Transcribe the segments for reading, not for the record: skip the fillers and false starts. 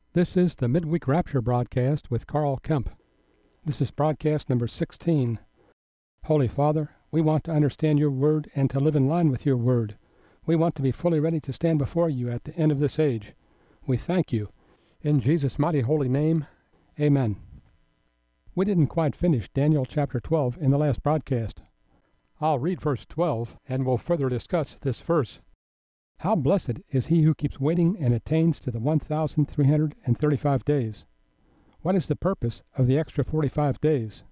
This is the Midweek Rapture broadcast with Carl Kemp. This is broadcast number 16. Holy Father, we want to understand your word and to live in line with your word. We want to be fully ready to stand before you at the end of this age. We thank you. In Jesus' mighty holy name, amen. We didn't quite finish Daniel chapter 12 in the last broadcast. I'll read verse 12 and we'll further discuss this verse. How blessed is he who keeps waiting and attains to the 1,335 days. What is the purpose of the extra 45 days?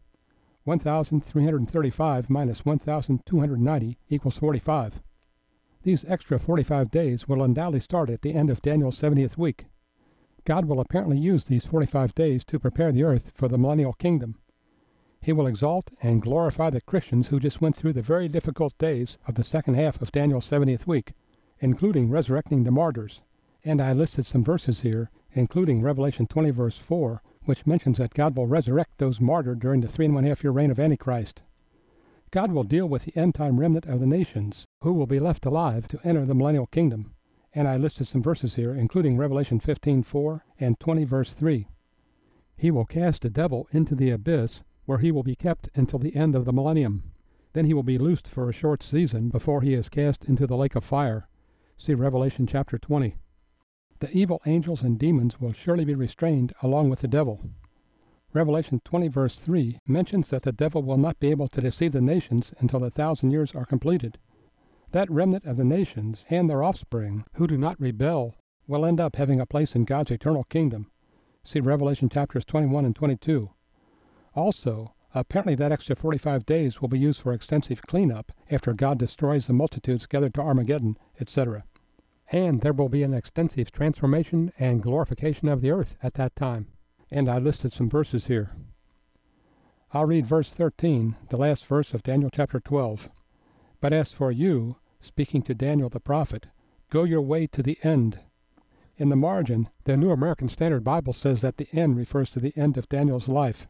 1,335 minus 1,290 equals 45. These extra 45 days will undoubtedly start at the end of Daniel's 70th week. God will apparently use these 45 days to prepare the earth for the millennial kingdom. He will exalt and glorify the Christians who just went through the very difficult days of the second half of Daniel's 70th week, including resurrecting the martyrs. And I listed some verses here, including Revelation 20 verse 4, which mentions that God will resurrect those martyred during the 3.5 year reign of Antichrist. God will deal with the end-time remnant of the nations, who will be left alive to enter the millennial kingdom. And I listed some verses here, including Revelation 15:4 and 20 verse 3. He will cast the devil into the abyss, where he will be kept until the end of the millennium. Then he will be loosed for a short season before he is cast into the lake of fire. See Revelation chapter 20. The evil angels and demons will surely be restrained along with the devil. Revelation 20 verse 3 mentions that the devil will not be able to deceive the nations until the 1,000 years are completed. That remnant of the nations and their offspring who do not rebel will end up having a place in God's eternal kingdom. See Revelation chapters 21 and 22. Also, apparently that extra 45 days will be used for extensive cleanup after God destroys the multitudes gathered to Armageddon, etc. And there will be an extensive transformation and glorification of the earth at that time. And I listed some verses here. I'll read verse 13, the last verse of Daniel chapter 12. But as for you, speaking to Daniel the prophet, go your way to the end. In the margin, the New American Standard Bible says that the end refers to the end of Daniel's life.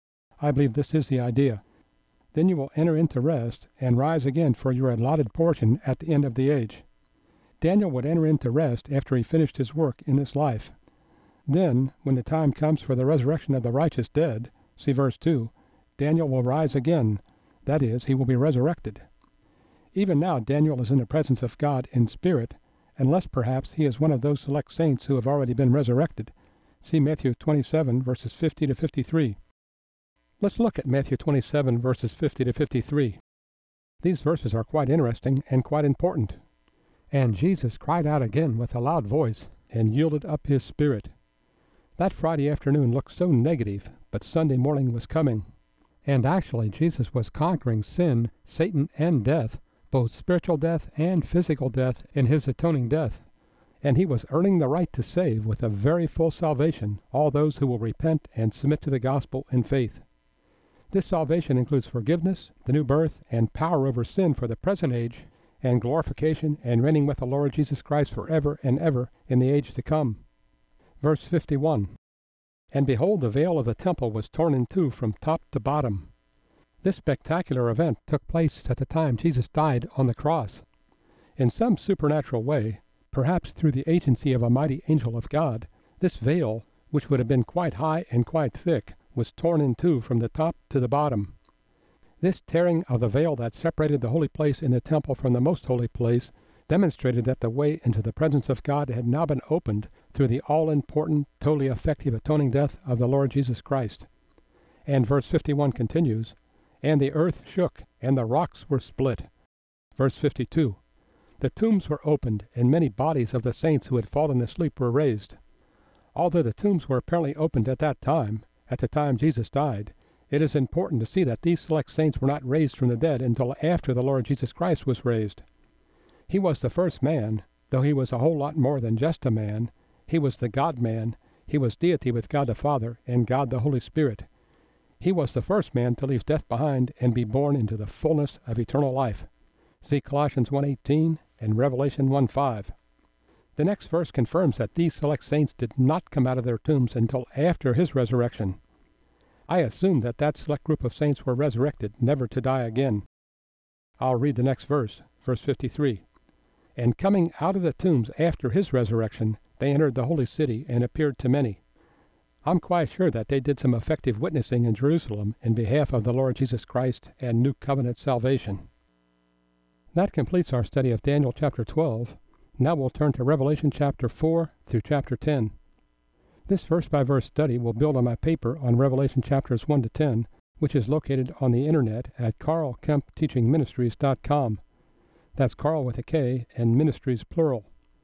I believe this is the idea. Then you will enter into rest and rise again for your allotted portion at the end of the age. Daniel would enter into rest after he finished his work in this life. Then, when the time comes for the resurrection of the righteous dead, see verse 2, Daniel will rise again, that is, he will be resurrected. Even now Daniel is in the presence of God in spirit, unless perhaps he is one of those select saints who have already been resurrected. See Matthew 27 verses 50 to 53. Let's look at Matthew 27 verses 50 to 53. These verses are quite interesting and quite important. And Jesus cried out again with a loud voice, and yielded up his spirit. That Friday afternoon looked so negative, but Sunday morning was coming. And actually Jesus was conquering sin, Satan, and death, both spiritual death and physical death in his atoning death. And he was earning the right to save with a very full salvation all those who will repent and submit to the gospel in faith. This salvation includes forgiveness, the new birth, and power over sin for the present age, and glorification and reigning with the Lord Jesus Christ forever and ever in the age to come. Verse 51. And behold, the veil of the temple was torn in two from top to bottom. This spectacular event took place at the time Jesus died on the cross. In some supernatural way, perhaps through the agency of a mighty angel of God, this veil, which would have been quite high and quite thick, was torn in two from the top to the bottom. This tearing of the veil that separated the holy place in the temple from the most holy place demonstrated that the way into the presence of God had now been opened through the all-important, totally effective atoning death of the Lord Jesus Christ. And verse 51 continues, And the earth shook, and the rocks were split. Verse 52, The tombs were opened, and many bodies of the saints who had fallen asleep were raised. Although the tombs were apparently opened at that time, at the time Jesus died, it is important to see that these select saints were not raised from the dead until after the Lord Jesus Christ was raised. He was the first man, though he was a whole lot more than just a man. He was the God-man. He was deity with God the Father and God the Holy Spirit. He was the first man to leave death behind and be born into the fullness of eternal life. See Colossians 1:18 and Revelation 1:5. The next verse confirms that these select saints did not come out of their tombs until after his resurrection. I assume that that select group of saints were resurrected, never to die again. I'll read the next verse, verse 53. And coming out of the tombs after his resurrection, they entered the holy city and appeared to many. I'm quite sure that they did some effective witnessing in Jerusalem in behalf of the Lord Jesus Christ and New Covenant salvation. That completes our study of Daniel chapter 12. Now we'll turn to Revelation chapter 4 through chapter 10. This verse-by-verse study will build on my paper on Revelation chapters 1 to 10, which is located on the internet at carlkempteachingministries.com. That's Carl with a K and Ministries plural.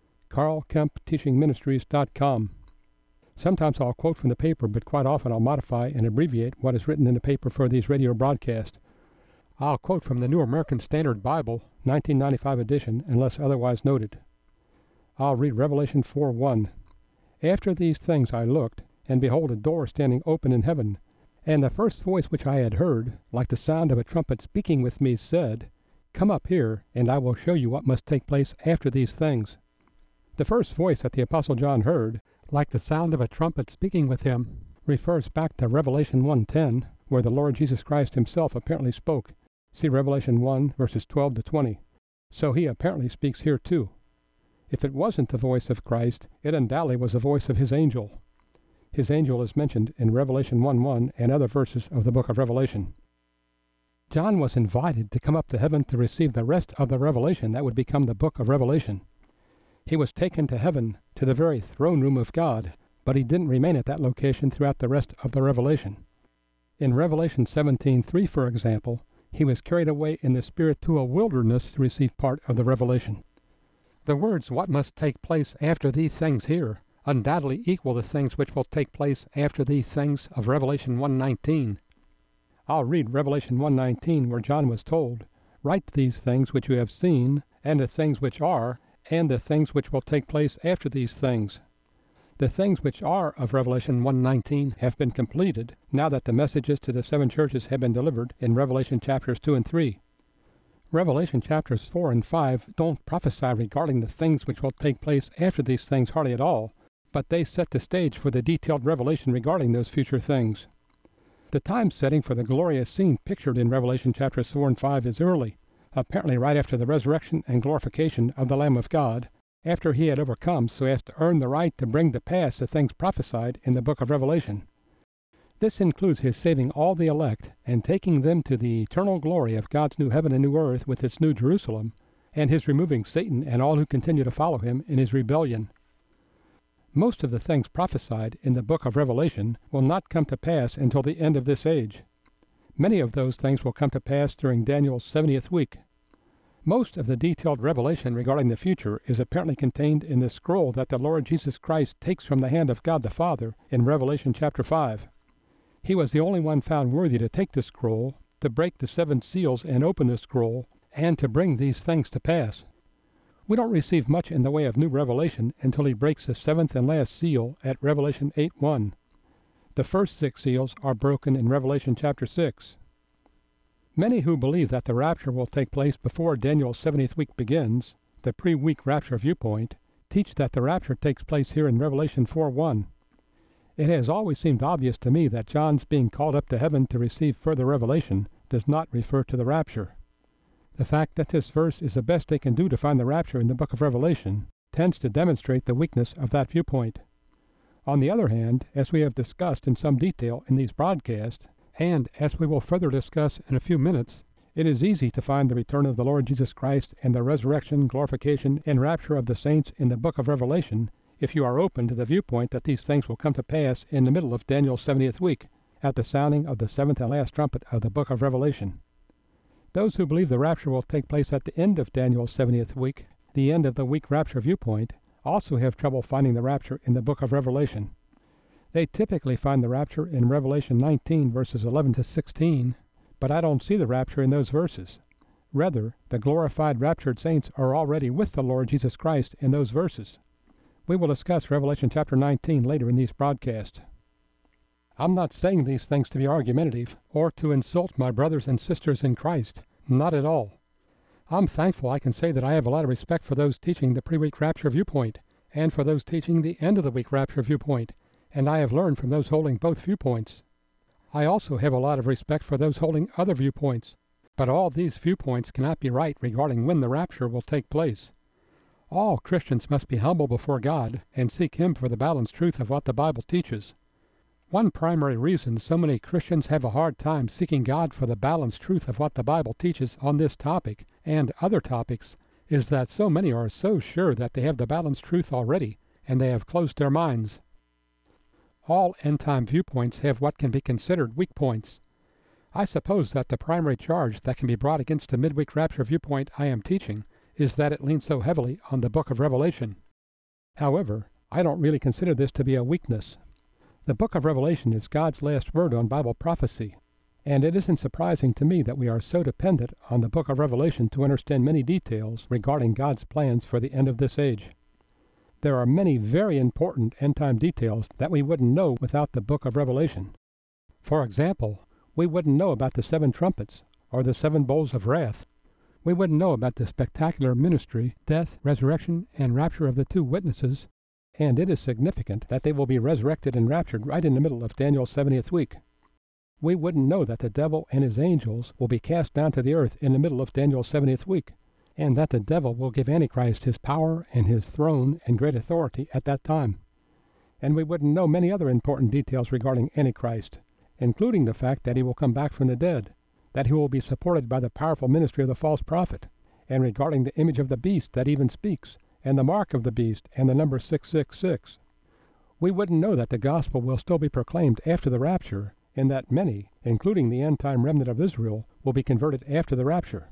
carlkempteachingministries.com. Sometimes I'll quote from the paper, but quite often I'll modify and abbreviate what is written in the paper for these radio broadcasts. I'll quote from the New American Standard Bible, 1995 edition, unless otherwise noted. I'll read Revelation 4:1. After these things I looked, and behold a door standing open in heaven. And the first voice which I had heard, like the sound of a trumpet speaking with me, said, Come up here, and I will show you what must take place after these things. The first voice that the Apostle John heard, like the sound of a trumpet speaking with him, refers back to Revelation 1:10, where the Lord Jesus Christ himself apparently spoke. See Revelation 1, verses 12 to 20. So he apparently speaks here too. If it wasn't the voice of Christ, it undoubtedly was the voice of his angel. His angel is mentioned in Revelation 1:1 and other verses of the book of Revelation. John was invited to come up to heaven to receive the rest of the revelation that would become the book of Revelation. He was taken to heaven, to the very throne room of God, but he didn't remain at that location throughout the rest of the revelation. In Revelation 17:3, for example, he was carried away in the Spirit to a wilderness to receive part of the revelation. The words, what must take place after these things here, undoubtedly equal the things which will take place after these things of Revelation 1:19. I'll read Revelation 1:19, where John was told, Write these things which you have seen, and the things which are, and the things which will take place after these things. The things which are of Revelation 1:19 have been completed, now that the messages to the 7 churches have been delivered in Revelation chapters 2 and 3. Revelation chapters 4 and 5 don't prophesy regarding the things which will take place after these things hardly at all, but they set the stage for the detailed revelation regarding those future things. The time setting for the glorious scene pictured in Revelation chapters 4 and 5 is early, apparently right after the resurrection and glorification of the Lamb of God, after he had overcome so as to earn the right to bring to pass the things prophesied in the book of Revelation. This includes his saving all the elect and taking them to the eternal glory of God's new heaven and new earth with its new Jerusalem, and his removing Satan and all who continue to follow him in his rebellion. Most of the things prophesied in the book of Revelation will not come to pass until the end of this age. Many of those things will come to pass during Daniel's 70th week. Most of the detailed revelation regarding the future is apparently contained in the scroll that the Lord Jesus Christ takes from the hand of God the Father in Revelation chapter 5. He was the only one found worthy to take the scroll, to break the 7 seals and open the scroll, and to bring these things to pass. We don't receive much in the way of new revelation until he breaks the 7th and last seal at Revelation 8:1. The first 6 seals are broken in Revelation chapter 6. Many who believe that the rapture will take place before Daniel's 70th week begins, the pre-week rapture viewpoint, teach that the rapture takes place here in Revelation 4:1. It has always seemed obvious to me that John's being called up to heaven to receive further revelation does not refer to the rapture. The fact that this verse is the best they can do to find the rapture in the book of Revelation tends to demonstrate the weakness of that viewpoint. On the other hand, as we have discussed in some detail in these broadcasts, and as we will further discuss in a few minutes, it is easy to find the return of the Lord Jesus Christ and the resurrection, glorification, and rapture of the saints in the book of Revelation if you are open to the viewpoint that these things will come to pass in the middle of Daniel's 70th week, at the sounding of the 7th and last trumpet of the book of Revelation. Those who believe the rapture will take place at the end of Daniel's 70th week, the end of the week rapture viewpoint, also have trouble finding the rapture in the book of Revelation. They typically find the rapture in Revelation 19, verses 11 to 16, but I don't see the rapture in those verses. Rather, the glorified raptured saints are already with the Lord Jesus Christ in those verses. We will discuss Revelation chapter 19 later in these broadcasts. I'm not saying these things to be argumentative or to insult my brothers and sisters in Christ. Not at all. I'm thankful I can say that I have a lot of respect for those teaching the pre-week rapture viewpoint and for those teaching the end of the week rapture viewpoint, and I have learned from those holding both viewpoints. I also have a lot of respect for those holding other viewpoints, but all these viewpoints cannot be right regarding when the rapture will take place. All Christians must be humble before God and seek Him for the balanced truth of what the Bible teaches. One primary reason so many Christians have a hard time seeking God for the balanced truth of what the Bible teaches on this topic and other topics is that so many are so sure that they have the balanced truth already, and they have closed their minds. All end-time viewpoints have what can be considered weak points. I suppose that the primary charge that can be brought against the midweek rapture viewpoint I am teaching is that it leans so heavily on the book of Revelation. However, I don't really consider this to be a weakness. The book of Revelation is God's last word on Bible prophecy, and it isn't surprising to me that we are so dependent on the book of Revelation to understand many details regarding God's plans for the end of this age. There are many very important end-time details that we wouldn't know without the book of Revelation. For example, we wouldn't know about the 7 trumpets or the 7 bowls of wrath. We wouldn't know about the spectacular ministry, death, resurrection, and rapture of the 2 witnesses, and it is significant that they will be resurrected and raptured right in the middle of Daniel's 70th week. We wouldn't know that the devil and his angels will be cast down to the earth in the middle of Daniel's 70th week, and that the devil will give Antichrist his power and his throne and great authority at that time. And we wouldn't know many other important details regarding Antichrist, including the fact that he will come back from the dead, that he will be supported by the powerful ministry of the false prophet, and regarding the image of the beast that even speaks, and the mark of the beast, and the number 666. We wouldn't know that the gospel will still be proclaimed after the rapture, and that many, including the end-time remnant of Israel, will be converted after the rapture.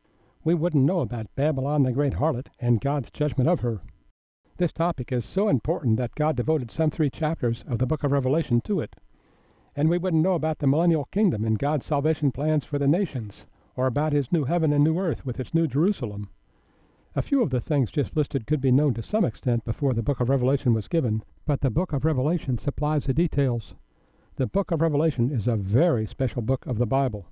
We wouldn't know about Babylon the great harlot and God's judgment of her. This topic is so important that God devoted some 3 chapters of the book of Revelation to it. And we wouldn't know about the millennial kingdom and God's salvation plans for the nations, or about his new heaven and new earth with its new Jerusalem. A few of the things just listed could be known to some extent before the book of Revelation was given, but the book of Revelation supplies the details. The book of Revelation is a very special book of the Bible.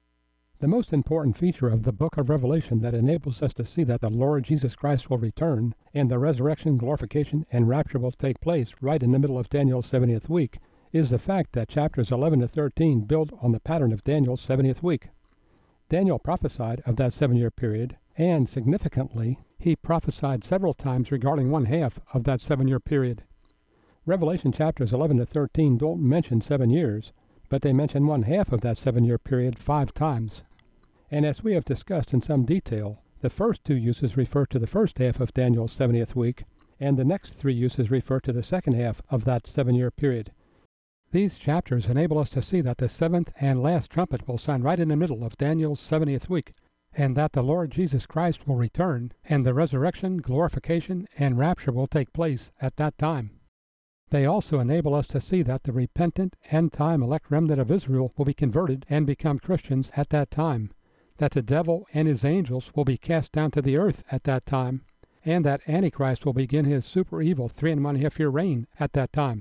The most important feature of the book of Revelation that enables us to see that the Lord Jesus Christ will return and the resurrection, glorification, and rapture will take place right in the middle of Daniel's 70th week is the fact that chapters 11 to 13 build on the pattern of Daniel's 70th week. Daniel prophesied of that 7-year period, and significantly, he prophesied several times regarding 1/2 of that 7-year period. Revelation chapters 11 to 13 don't mention 7 years, but they mention 1/2 of that 7-year period 5 times. And as we have discussed in some detail, the first 2 uses refer to the first half of Daniel's 70th week, and the next 3 uses refer to the second half of that 7-year period. These chapters enable us to see that the 7th and last trumpet will sound right in the middle of Daniel's 70th week, and that the Lord Jesus Christ will return, and the resurrection, glorification, and rapture will take place at that time. They also enable us to see that the repentant, end-time elect remnant of Israel will be converted and become Christians at that time, that the devil and his angels will be cast down to the earth at that time, and that Antichrist will begin his super evil 3.5-year reign at that time.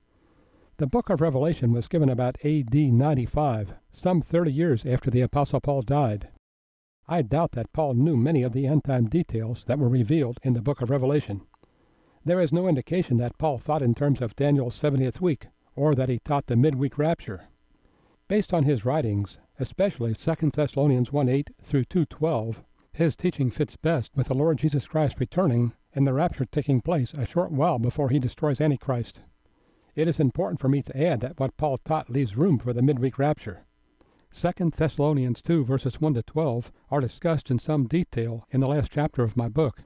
The book of Revelation was given about A.D. 95, some 30 years after the Apostle Paul died. I doubt that Paul knew many of the end-time details that were revealed in the book of Revelation. There is no indication that Paul thought in terms of Daniel's 70th week, or that he taught the midweek rapture. Based on his writings, especially 2 Thessalonians 1:8 through 2:12, his teaching fits best with the Lord Jesus Christ returning and the rapture taking place a short while before he destroys Antichrist. It is important for me to add that what Paul taught leaves room for the midweek rapture. 2 Thessalonians 2 verses 1 to 12 are discussed in some detail in the last chapter of my book.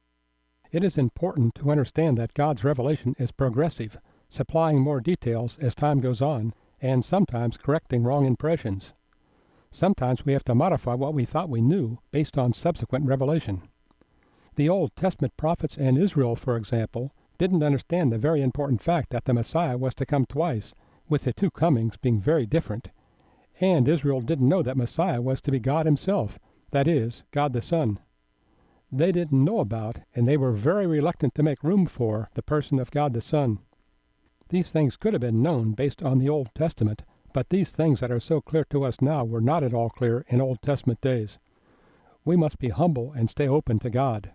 It is important to understand that God's revelation is progressive, supplying more details as time goes on, and sometimes correcting wrong impressions. Sometimes we have to modify what we thought we knew based on subsequent revelation. The Old Testament prophets and Israel, for example, didn't understand the very important fact that the Messiah was to come twice, with the 2 comings being very different. And Israel didn't know that Messiah was to be God himself, that is, God the Son. They didn't know about, and they were very reluctant to make room for, the person of God the Son. These things could have been known based on the Old Testament, but these things that are so clear to us now were not at all clear in Old Testament days. We must be humble and stay open to God.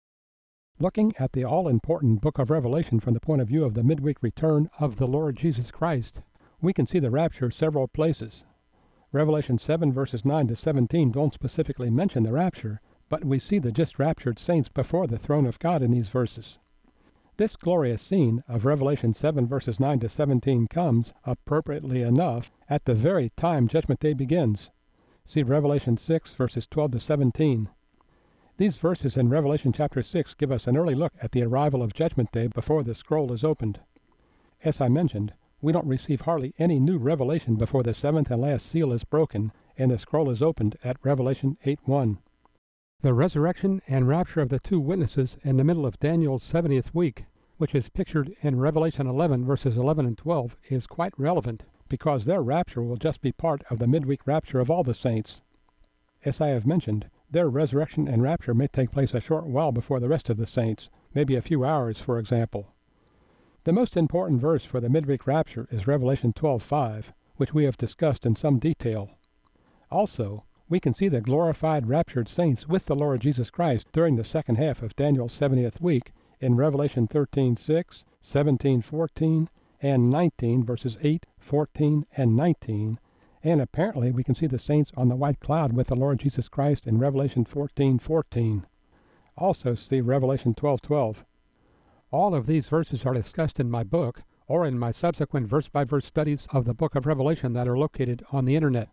Looking at the all-important book of Revelation from the point of view of the midweek return of the Lord Jesus Christ, we can see the rapture several places. Revelation 7 verses 9 to 17 don't specifically mention the rapture, but we see the just raptured saints before the throne of God in these verses. This glorious scene of Revelation 7 verses 9 to 17 comes, appropriately enough, at the very time Judgment Day begins. See Revelation 6 verses 12 to 17. These verses in Revelation chapter 6 give us an early look at the arrival of Judgment Day before the scroll is opened. As I mentioned, we don't receive hardly any new revelation before the seventh and last seal is broken and the scroll is opened at Revelation 8:1. The resurrection and rapture of the two witnesses in the middle of Daniel's 70th week, which is pictured in Revelation 11 verses 11 and 12, is quite relevant, because their rapture will just be part of the midweek rapture of all the saints. As I have mentioned, their resurrection and rapture may take place a short while before the rest of the saints, maybe a few hours, for example. The most important verse for the midweek rapture is Revelation 12:5, which we have discussed in some detail. Also, we can see the glorified raptured saints with the Lord Jesus Christ during the second half of Daniel's 70th week in Revelation 13:6, 17:14, and 19 verses 8, 14, and 19, and apparently we can see the saints on the white cloud with the Lord Jesus Christ in Revelation 14:14. Also see Revelation 12:12. All of these verses are discussed in my book or in my subsequent verse-by-verse studies of the book of Revelation that are located on the internet.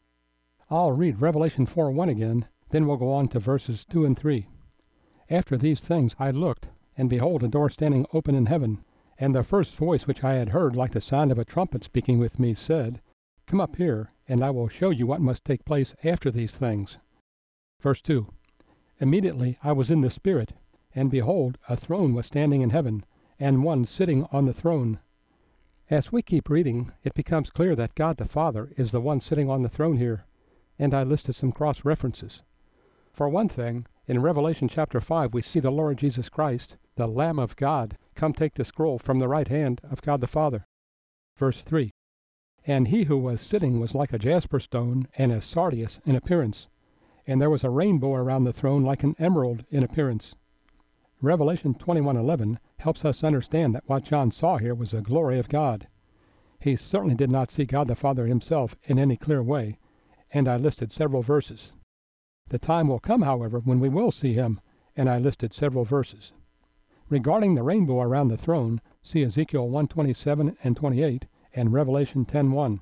I'll read Revelation 4:1 again, then we'll go on to verses 2 and 3. After these things I looked, and behold a door standing open in heaven, and the first voice which I had heard like the sound of a trumpet speaking with me said, Come up here, and I will show you what must take place after these things. Verse 2. Immediately I was in the Spirit, and behold, a throne was standing in heaven, and one sitting on the throne. As we keep reading, it becomes clear that God the Father is the one sitting on the throne here, and I listed some cross-references. For one thing, in Revelation chapter 5 we see the Lord Jesus Christ, the Lamb of God, come take the scroll from the right hand of God the Father. Verse 3. And he who was sitting was like a jasper stone and as sardius in appearance, and there was a rainbow around the throne like an emerald in appearance. Revelation 21:11 helps us understand that what John saw here was the glory of God. He certainly did not see God the Father himself in any clear way, and I listed several verses. The time will come, however, when we will see him, and I listed several verses. Regarding the rainbow around the throne, see Ezekiel 1:27 and 28 and Revelation 10:1.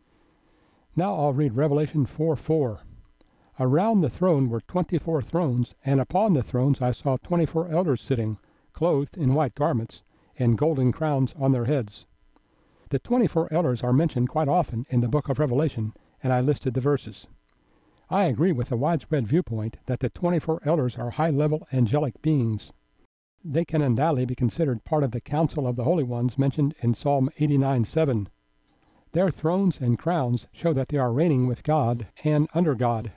Now I'll read Revelation 4:4. Around the throne were 24 thrones, and upon the thrones I saw 24 elders sitting, clothed in white garments, and golden crowns on their heads. The 24 elders are mentioned quite often in the book of Revelation, and I listed the verses. I agree with the widespread viewpoint that the 24 elders are high-level angelic beings. They can undoubtedly be considered part of the council of the holy ones mentioned in Psalm 89:7. Their thrones and crowns show that they are reigning with God and under God.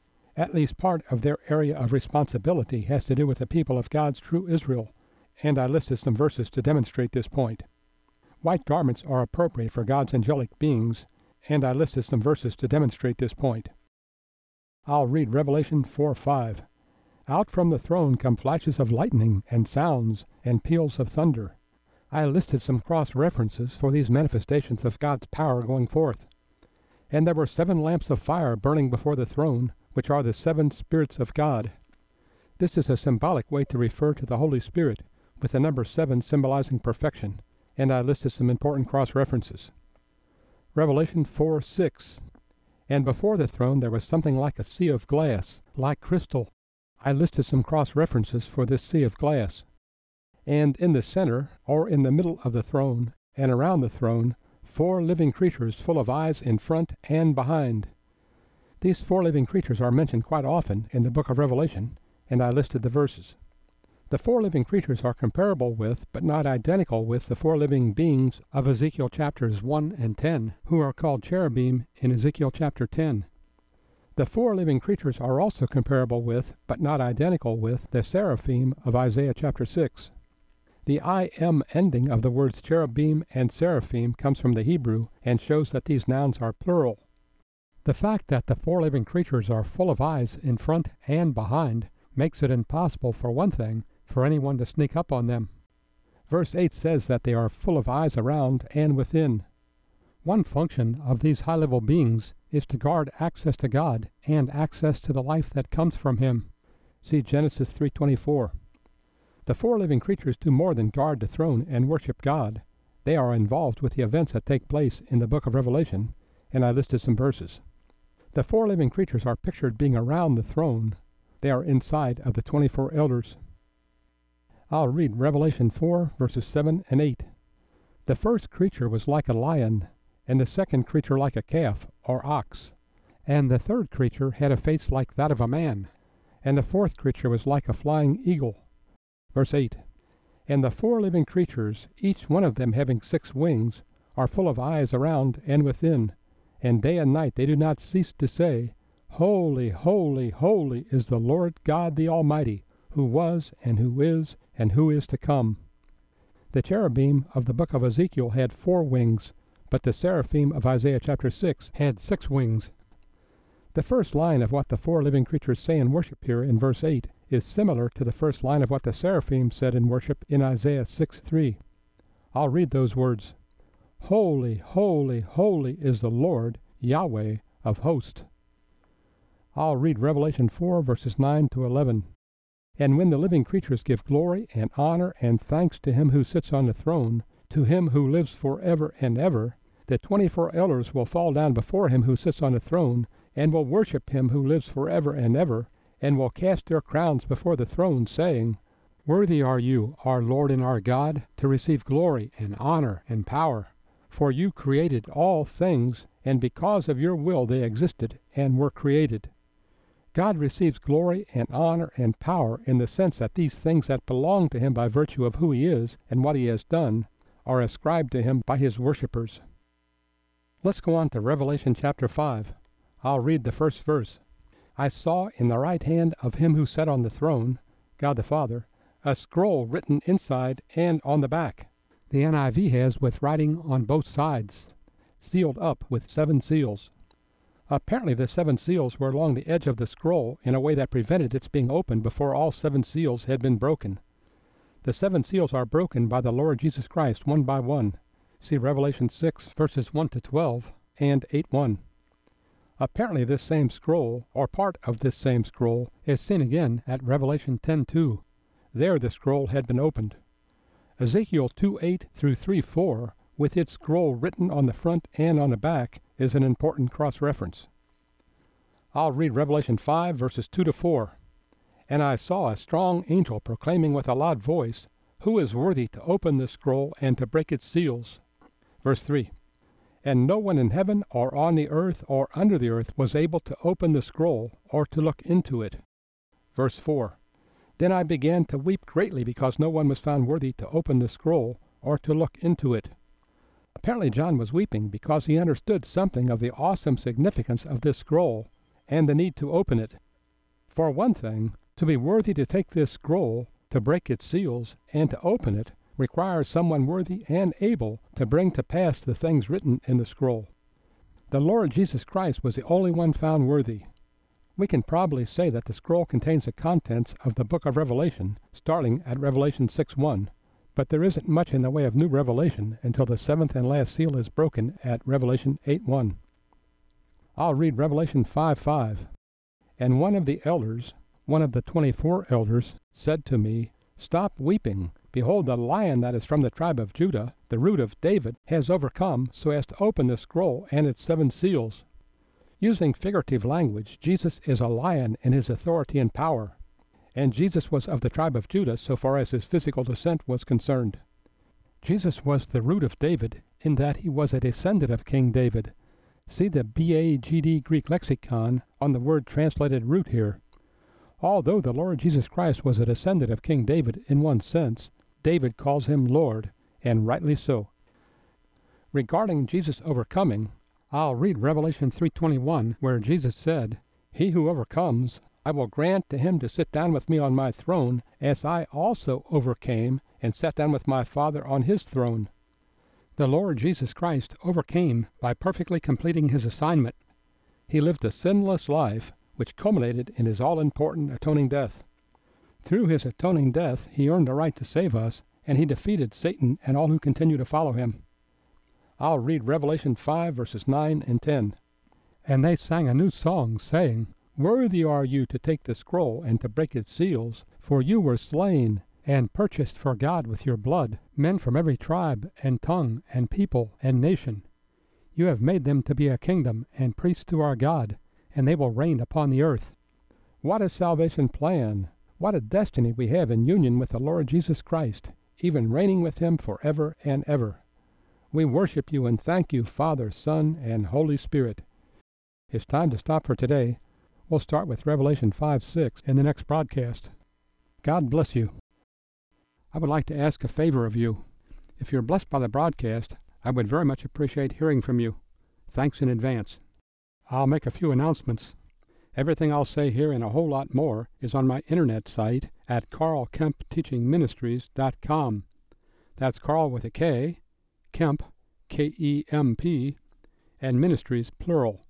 At least part of their area of responsibility has to do with the people of God's true Israel, and I listed some verses to demonstrate this point. White garments are appropriate for God's angelic beings, and I listed some verses to demonstrate this point. I'll read Revelation 4:5. Out from the throne come flashes of lightning and sounds and peals of thunder. I listed some cross-references for these manifestations of God's power going forth. And there were 7 lamps of fire burning before the throne, which are the 7 spirits of God. This is a symbolic way to refer to the Holy Spirit, with the number 7 symbolizing perfection, and I listed some important cross-references. Revelation 4:6. And before the throne there was something like a sea of glass, like crystal. I listed some cross-references for this sea of glass. And in the center, or in the middle of the throne, and around the throne, 4 living creatures full of eyes in front and behind. These 4 living creatures are mentioned quite often in the book of Revelation, and I listed the verses. The 4 living creatures are comparable with, but not identical with, the 4 living beings of Ezekiel chapters 1 and 10, who are called cherubim in Ezekiel chapter 10. The 4 living creatures are also comparable with, but not identical with, the seraphim of Isaiah chapter 6. The I-M ending of the words cherubim and seraphim comes from the Hebrew and shows that these nouns are plural. The fact that the 4 living creatures are full of eyes in front and behind makes it impossible, for one thing, for anyone to sneak up on them. Verse 8 says that they are full of eyes around and within. One function of these high-level beings is to guard access to God and access to the life that comes from Him. See Genesis 3:24. The four living creatures do more than guard the throne and worship God. They are involved with the events that take place in the book of Revelation, and I listed some verses. The four living creatures are pictured being around the throne. They are inside of the 24 elders. I'll read Revelation 4, verses 7 and 8. The first creature was like a lion, and the second creature like a calf, or ox. And the third creature had a face like that of a man, and the fourth creature was like a flying eagle. Verse 8. And the four living creatures, each one of them having 6 wings, are full of eyes around and within, and day and night they do not cease to say, Holy, holy, holy is the Lord God the Almighty, who was, and who is to come. The cherubim of the book of Ezekiel had 4 wings, but the seraphim of Isaiah chapter 6 had 6 wings. The first line of what the four living creatures say in worship here in verse 8 is similar to the first line of what the seraphim said in worship in Isaiah 6:3. I'll read those words. Holy, holy, holy is the Lord, Yahweh of hosts. I'll read Revelation 4, verses 9 to 11. And when the living creatures give glory and honor and thanks to him who sits on the throne, to him who lives forever and ever, the 24 elders will fall down before him who sits on the throne, and will worship him who lives forever and ever, and will cast their crowns before the throne, saying, Worthy are you, our Lord and our God, to receive glory and honor and power. For you created all things, and because of your will they existed and were created. God receives glory and honor and power in the sense that these things that belong to him by virtue of who he is and what he has done are ascribed to him by his worshippers. Let's go on to Revelation chapter 5. I'll read the first verse. I saw in the right hand of him who sat on the throne, God the Father, a scroll written inside and on the back. The NIV has with writing on both sides, sealed up with 7 seals. Apparently the 7 seals were along the edge of the scroll in a way that prevented its being opened before all 7 seals had been broken. The 7 seals are broken by the Lord Jesus Christ one by one. See Revelation 6, verses 1 to 12 and 8:1. Apparently this same scroll, or part of this same scroll, is seen again at Revelation 10:2. There the scroll had been opened. Ezekiel 2:8 through 3:4, with its scroll written on the front and on the back, is an important cross-reference. I'll read Revelation 5, verses 2 to 4. And I saw a strong angel proclaiming with a loud voice, Who is worthy to open the scroll and to break its seals? Verse 3. And no one in heaven or on the earth or under the earth was able to open the scroll or to look into it. Verse 4. Then I began to weep greatly because no one was found worthy to open the scroll or to look into it. Apparently John was weeping because he understood something of the awesome significance of this scroll and the need to open it. For one thing, to be worthy to take this scroll, to break its seals, and to open it, requires someone worthy and able to bring to pass the things written in the scroll. The Lord Jesus Christ was the only one found worthy. We can probably say that the scroll contains the contents of the book of Revelation, starting at Revelation 6:1, but there isn't much in the way of new revelation until the 7th and last seal is broken at Revelation 8:1. I'll read Revelation 5:5. And one of the elders, one of the 24 elders, said to me, Stop weeping. Behold, the Lion that is from the tribe of Judah, the root of David, has overcome so as to open the scroll and its 7 seals. Using figurative language, Jesus is a lion in his authority and power, and Jesus was of the tribe of Judah so far as his physical descent was concerned. Jesus was the root of David in that he was a descendant of King David. See the BAGD Greek lexicon on the word translated root here. Although the Lord Jesus Christ was a descendant of King David in one sense, David calls him Lord, and rightly so. Regarding Jesus overcoming, I'll read Revelation 3:21, where Jesus said, He who overcomes, I will grant to him to sit down with me on my throne, as I also overcame and sat down with my Father on his throne. The Lord Jesus Christ overcame by perfectly completing his assignment. He lived a sinless life, which culminated in his all-important atoning death. Through his atoning death, he earned the right to save us, and he defeated Satan and all who continue to follow him. I'll read Revelation 5, verses 9 and 10. And they sang a new song, saying, Worthy are you to take the scroll and to break its seals, for you were slain, and purchased for God with your blood men from every tribe and tongue and people and nation. You have made them to be a kingdom and priests to our God, and they will reign upon the earth. What a salvation plan! What a destiny we have in union with the Lord Jesus Christ, even reigning with Him forever and ever. We worship you and thank you, Father, Son, and Holy Spirit. It's time to stop for today. We'll start with Revelation 5:6 in the next broadcast. God bless you. I would like to ask a favor of you. If you're blessed by the broadcast, I would very much appreciate hearing from you. Thanks in advance. I'll make a few announcements. Everything I'll say here and a whole lot more is on my internet site at carlkempteachingministries.com. That's Carl with a K, Kemp, K-E-M-P, and Ministries, plural.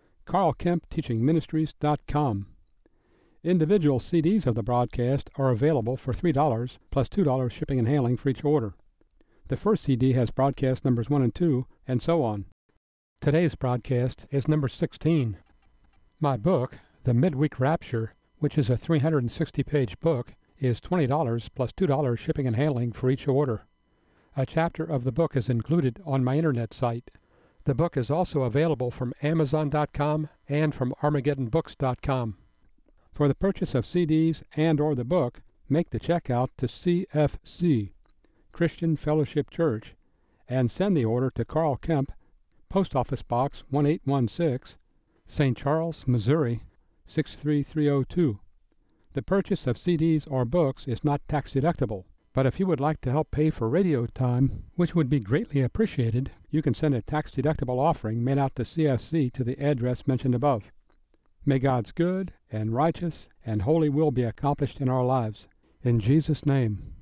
carlkempteachingministries.com. Individual CDs of the broadcast are available for $3 plus $2 shipping and handling for each order. The first CD has broadcast numbers 1 and 2, and so on. Today's broadcast is number 16. My book, The Midweek Rapture, which is a 360-page book, is $20 plus $2 shipping and handling for each order. A chapter of the book is included on my internet site. The book is also available from Amazon.com and from ArmageddonBooks.com. For the purchase of CDs and or the book, make the check out to CFC, Christian Fellowship Church, and send the order to Carl Kemp, Post Office Box 1816, St. Charles, Missouri 63302. The purchase of CDs or books is not tax deductible, but if you would like to help pay for radio time, which would be greatly appreciated, you can send a tax deductible offering made out to CFC to the address mentioned above. May God's good and righteous and holy will be accomplished in our lives. In Jesus' name.